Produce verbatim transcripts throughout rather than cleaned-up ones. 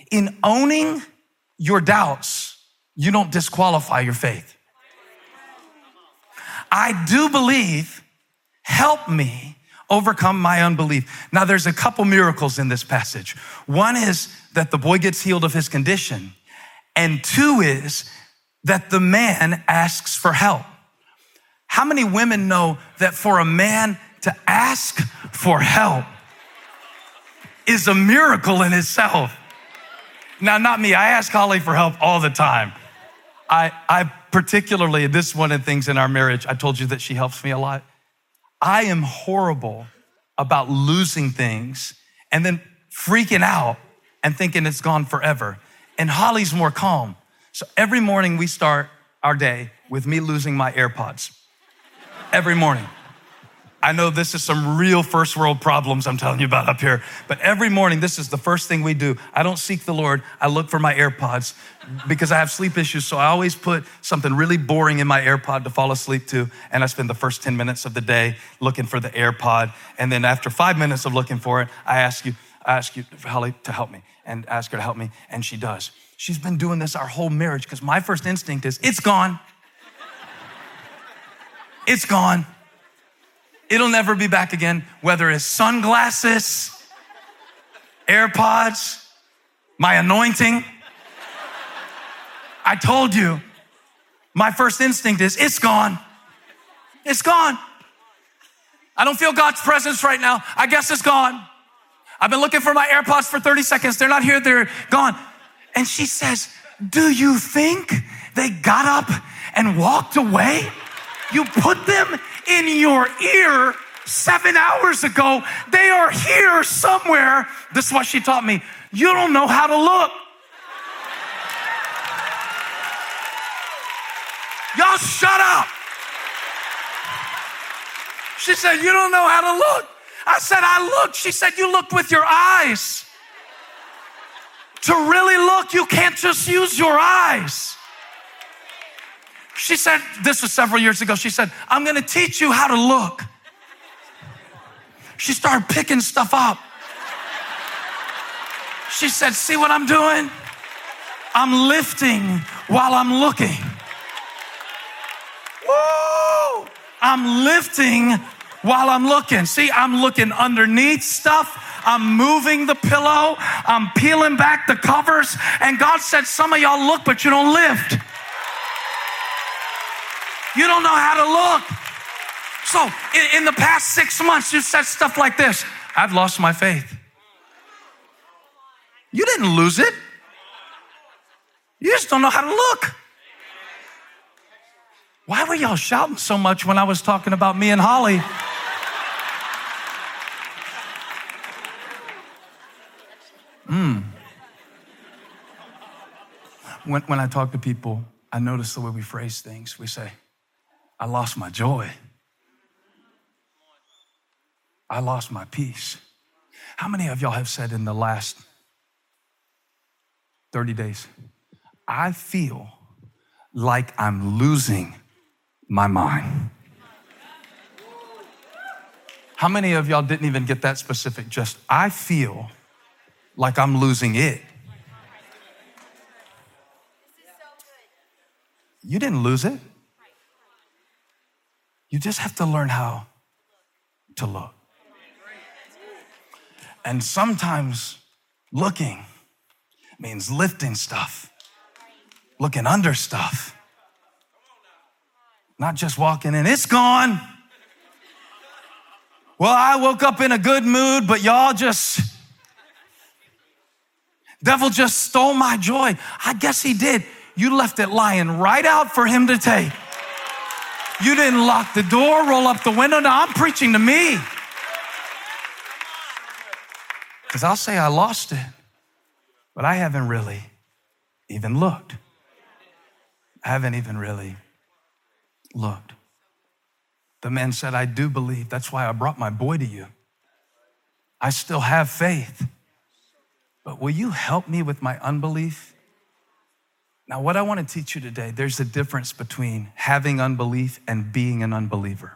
In owning your doubts, you don't disqualify your faith. I do believe, help me overcome my unbelief. Now, there's a couple miracles in this passage. One is that the boy gets healed of his condition. And two is that the man asks for help. How many women know that for a man to ask for help is a miracle in itself? Now, not me. I ask Holly for help all the time. I, I particularly, this is one of the things in our marriage, I told you that she helps me a lot. I am horrible about losing things and then freaking out and thinking it's gone forever. And Holly's more calm. So every morning we start our day with me losing my AirPods. Every morning. I know this is some real first world problems I'm telling you about up here, but every morning, this is the first thing we do. I don't seek the Lord. I look for my AirPods because I have sleep issues. So I always put something really boring in my AirPod to fall asleep to. And I spend the first ten minutes of the day looking for the AirPod. And then after five minutes of looking for it, I ask you, I ask you, Holly, to help me and ask her to help me. And she does. She's been doing this our whole marriage because my first instinct is, it's gone. It's gone. It'll never be back again, whether it's sunglasses, AirPods, my anointing. I told you, my first instinct is, it's gone. It's gone. I don't feel God's presence right now. I guess it's gone. I've been looking for my AirPods for thirty seconds. They're not here, they're gone. And she says, do you think they got up and walked away? You put them in your ear seven hours ago. They are here somewhere. This is what she taught me. You don't know how to look. Y'all shut up. She said, you don't know how to look. I said, I looked. She said, you looked with your eyes. To really look, you can't just use your eyes. She said, this was several years ago, she said, I'm gonna teach you how to look. She started picking stuff up. She said, see what I'm doing? I'm lifting while I'm looking. Woo! I'm lifting while I'm looking. See, I'm looking underneath stuff. I'm moving the pillow. I'm peeling back the covers. And God said, some of y'all look, but you don't lift. You don't know how to look. So in, in the past six months, you said stuff like this. I've lost my faith. You didn't lose it. You just don't know how to look. Why were y'all shouting so much when I was talking about me and Holly? Mm. When, when I talk to people, I notice the way we phrase things. We say, I lost my joy. I lost my peace. How many of y'all have said in the last thirty days, I feel like I'm losing my mind? How many of y'all didn't even get that specific? Just, I feel like I'm losing it. You didn't lose it. You just have to learn how to look. And sometimes looking means lifting stuff, looking under stuff, not just walking in, it's gone. Well, I woke up in a good mood, but y'all just, devil just stole my joy. I guess he did. You left it lying right out for him to take. You didn't lock the door, roll up the window. Now I'm preaching to me. Because I'll say I lost it, but I haven't really even looked. I haven't even really looked. The man said, I do believe. That's why I brought my boy to you. I still have faith. But will you help me with my unbelief? Now, what I want to teach you today, there's a difference between having unbelief and being an unbeliever.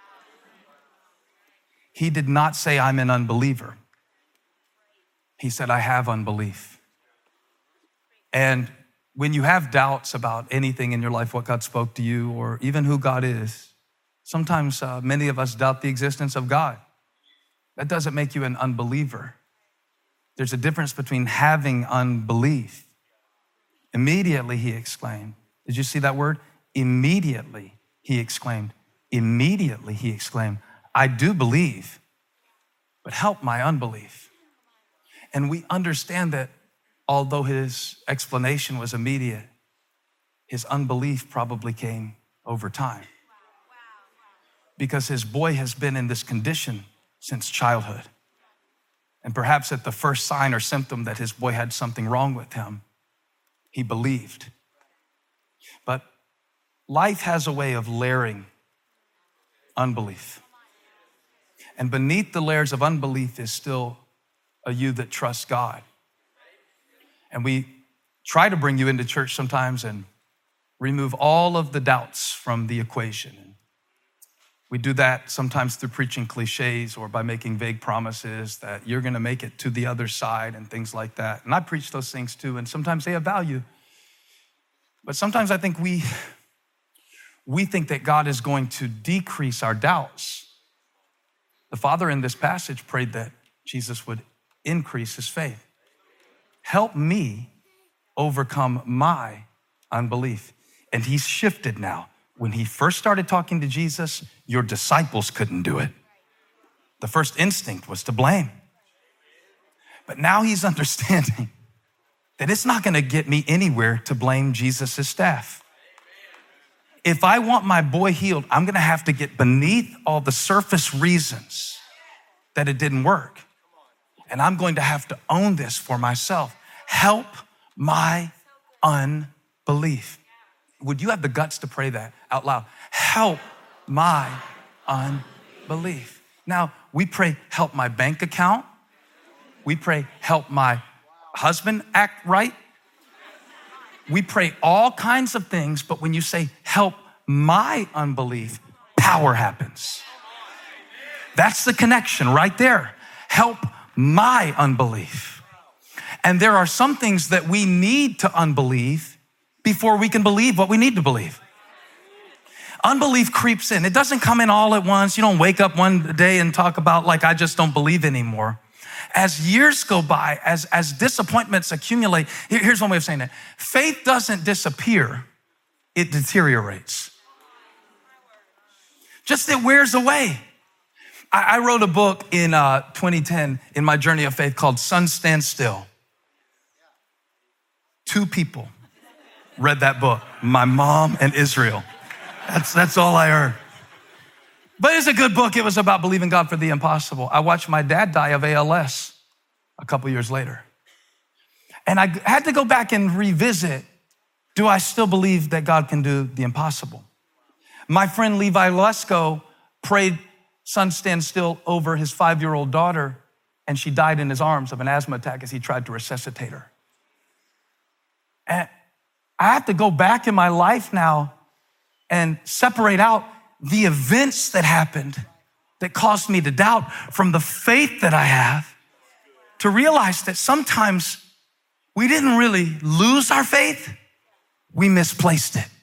He did not say, I'm an unbeliever. He said, I have unbelief. And when you have doubts about anything in your life, what God spoke to you, or even who God is, sometimes uh, many of us doubt the existence of God. That doesn't make you an unbeliever. There's a difference between having unbelief. Immediately, he exclaimed. Did you see that word? Immediately, he exclaimed. Immediately, he exclaimed, I do believe, but help my unbelief. And we understand that although his explanation was immediate, his unbelief probably came over time. Because his boy has been in this condition since childhood. And perhaps at the first sign or symptom that his boy had something wrong with him, he believed. But life has a way of layering unbelief. And beneath the layers of unbelief is still a you that trusts God. And we try to bring you into church sometimes and remove all of the doubts from the equation. And we do that sometimes through preaching cliches or by making vague promises that you're gonna make it to the other side and things like that. And I preach those things too, and sometimes they have value. But sometimes I think we, we think that God is going to decrease our doubts. The Father in this passage prayed that Jesus would increase his faith. Help me overcome my unbelief. And he's shifted now. When he first started talking to Jesus, your disciples couldn't do it. The first instinct was to blame. But now he's understanding that it's not gonna get me anywhere to blame Jesus' staff. If I want my boy healed, I'm gonna have to get beneath all the surface reasons that it didn't work. And I'm going to have to own this for myself. Help my unbelief. Would you have the guts to pray that out loud? Help my unbelief. Now, we pray, help my bank account. We pray, help my husband act right. We pray all kinds of things, but when you say, help my unbelief, power happens. That's the connection right there. Help my unbelief. And there are some things that we need to unbelieve before we can believe what we need to believe. Unbelief creeps in. It doesn't come in all at once. You don't wake up one day and talk about like, I just don't believe anymore. As years go by, as, as disappointments accumulate, here, here's one way of saying that. Faith doesn't disappear, it deteriorates. Just it wears away. I, I wrote a book in uh, twenty ten in my journey of faith called Sun Stand Still. Two people read that book, my mom and Israel. That's, that's all I heard. But it's a good book. It was about believing God for the impossible. I watched my dad die of A L S a couple years later. And I had to go back and revisit, do I still believe that God can do the impossible? My friend Levi Lesko prayed Sun Stand Still over his five-year-old daughter, and she died in his arms of an asthma attack as he tried to resuscitate her. And I have to go back in my life now and separate out the events that happened that caused me to doubt from the faith that I have to realize that sometimes we didn't really lose our faith, we misplaced it.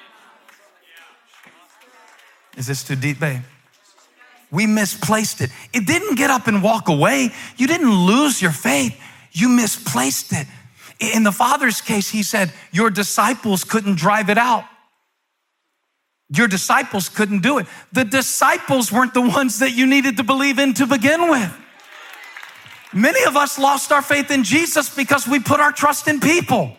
Is this too deep, babe? We misplaced it. It didn't get up and walk away. You didn't lose your faith. You misplaced it. In the Father's case, he said, your disciples couldn't drive it out. Your disciples couldn't do it. The disciples weren't the ones that you needed to believe in to begin with. Many of us lost our faith in Jesus because we put our trust in people.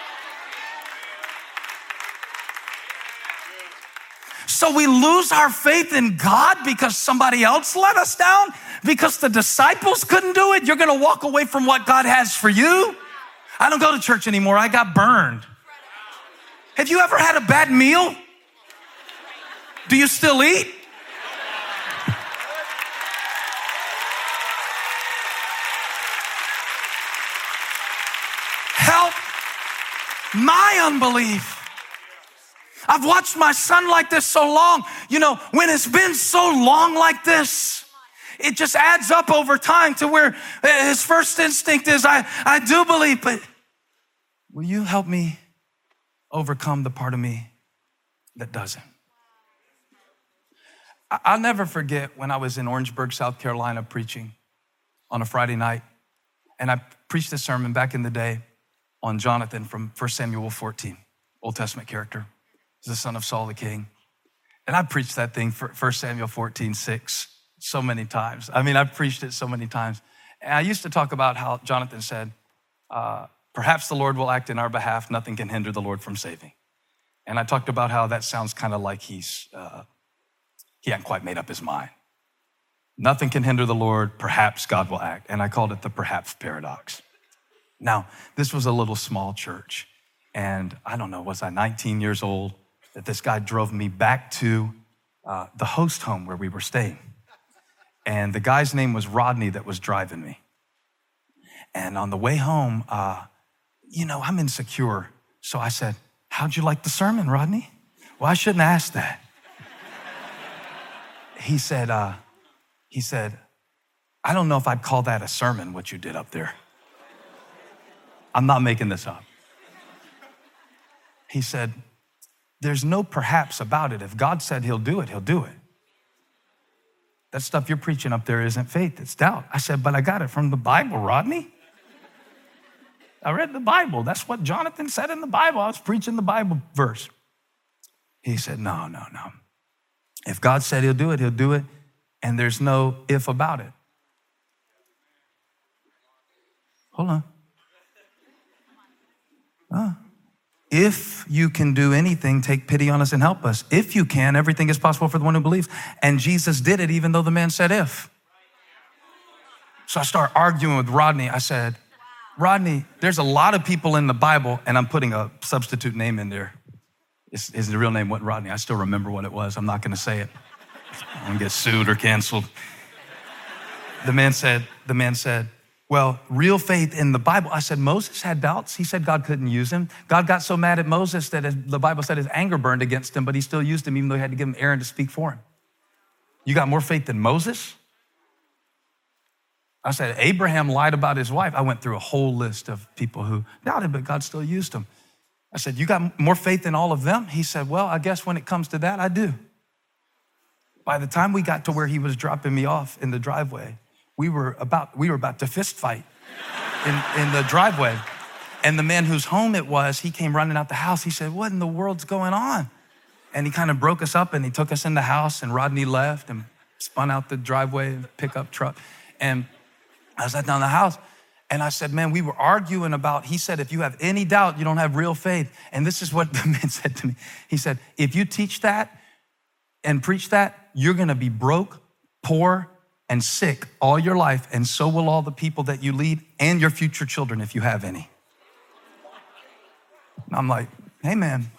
So we lose our faith in God because somebody else let us down, because the disciples couldn't do it. You're going to walk away from what God has for you. I don't go to church anymore. I got burned. Have you ever had a bad meal? Do you still eat? Help my unbelief. I've watched my son like this so long. You know, when it's been so long like this, it just adds up over time to where his first instinct is, I, I do believe, but will you help me overcome the part of me that doesn't? I'll never forget when I was in Orangeburg, South Carolina, preaching on a Friday night, and I preached a sermon back in the day on Jonathan from First Samuel fourteen, Old Testament character. He's the son of Saul the king. And I preached that thing for First Samuel fourteen, six so many times. I mean, I've preached it so many times. And I used to talk about how Jonathan said, uh, perhaps the Lord will act in our behalf. Nothing can hinder the Lord from saving. And I talked about how that sounds kind of like he's, uh, he hadn't quite made up his mind. Nothing can hinder the Lord. Perhaps God will act. And I called it the perhaps paradox. Now, this was a little small church. And I don't know, was I nineteen years old that this guy drove me back to uh, the host home where we were staying. And the guy's name was Rodney that was driving me. And on the way home, uh, you know, I'm insecure. So I said, how'd you like the sermon, Rodney? Well, I shouldn't ask that. He said, uh, he said, I don't know if I'd call that a sermon, what you did up there. I'm not making this up. He said, there's no perhaps about it. If God said he'll do it, he'll do it. That stuff you're preaching up there isn't faith, it's doubt. I said, but I got it from the Bible, Rodney. I read the Bible. That's what Jonathan said in the Bible. I was preaching the Bible verse. He said, no, no, no. If God said he'll do it, he'll do it. And there's no if about it. Hold on. Uh, if you can do anything, take pity on us and help us. If you can, everything is possible for the one who believes. And Jesus did it even though the man said if. So I started arguing with Rodney. I said, Rodney, there's a lot of people in the Bible, and I'm putting a substitute name in there. His, his real name wasn't Rodney. I still remember what it was. I'm not going to say it. I'm going to get sued or canceled. The man said, the man said, well, real faith in the Bible. I said, Moses had doubts. He said God couldn't use him. God got so mad at Moses that the Bible said his anger burned against him, but he still used him even though he had to give him Aaron to speak for him. You got more faith than Moses? I said, Abraham lied about his wife. I went through a whole list of people who doubted, but God still used them. I said, you got more faith than all of them? He said, well, I guess when it comes to that, I do. By the time we got to where he was dropping me off in the driveway, we were about, we were about to fist fight in, in the driveway. And the man whose home it was, he came running out the house. He said, what in the world's going on? And he kind of broke us up and he took us in the house, and Rodney left and spun out the driveway, pickup truck. And I sat down in the house and I said, man, we were arguing about, he said, if you have any doubt, you don't have real faith. And this is what the man said to me. He said, if you teach that and preach that, you're going to be broke, poor, and sick all your life. And so will all the people that you lead and your future children, if you have any. And I'm like, hey man,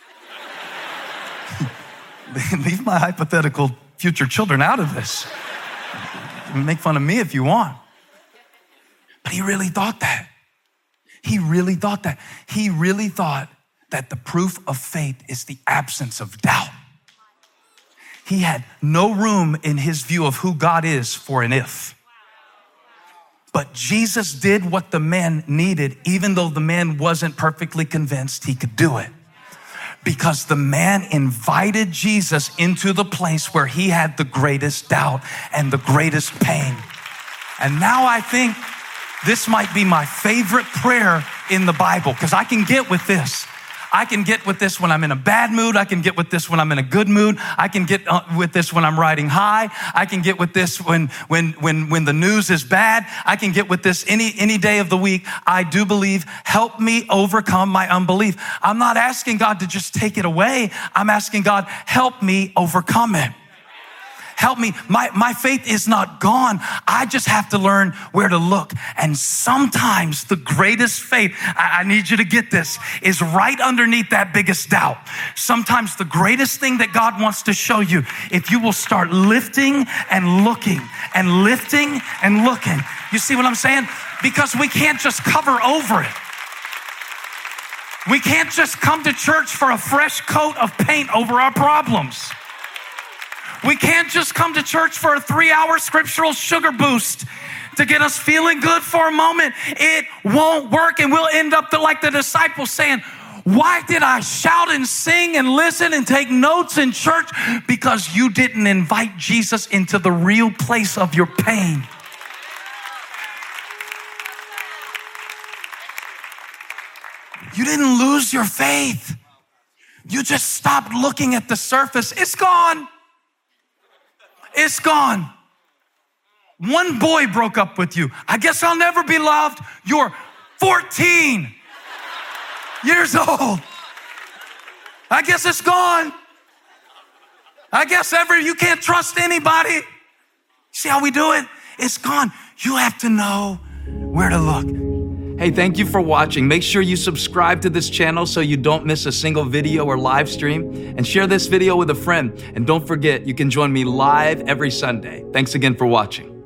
leave my hypothetical future children out of this. Make fun of me if you want. But he really thought that. He really thought that. He really thought that the proof of faith is the absence of doubt. He had no room in his view of who God is for an if. But Jesus did what the man needed, even though the man wasn't perfectly convinced he could do it. Because the man invited Jesus into the place where he had the greatest doubt and the greatest pain. And now I think this might be my favorite prayer in the Bible, because I can get with this. I can get with this when I'm in a bad mood. I can get with this when I'm in a good mood. I can get with this when I'm riding high. I can get with this when when when when the news is bad. I can get with this any any day of the week. I do believe, help me overcome my unbelief. I'm not asking God to just take it away. I'm asking God, help me overcome it. Help me. My, my faith is not gone. I just have to learn where to look. And sometimes the greatest faith, I, I need you to get this, is right underneath that biggest doubt. Sometimes the greatest thing that God wants to show you, if you will start lifting and looking and lifting and looking. You see what I'm saying? Because we can't just cover over it. We can't just come to church for a fresh coat of paint over our problems. We can't just come to church for a three-hour scriptural sugar boost to get us feeling good for a moment. It won't work, and we'll end up the, like the disciples saying, why did I shout and sing and listen and take notes in church? Because you didn't invite Jesus into the real place of your pain. You didn't lose your faith. You just stopped looking at the surface. It's gone. It's gone. One boy broke up with you. I guess I'll never be loved. You're fourteen years old. I guess it's gone. I guess ever you can't trust anybody. See how we do it? It's gone. You have to know where to look. Hey, thank you for watching. Make sure you subscribe to this channel so you don't miss a single video or live stream, and share this video with a friend. And don't forget, you can join me live every Sunday. Thanks again for watching.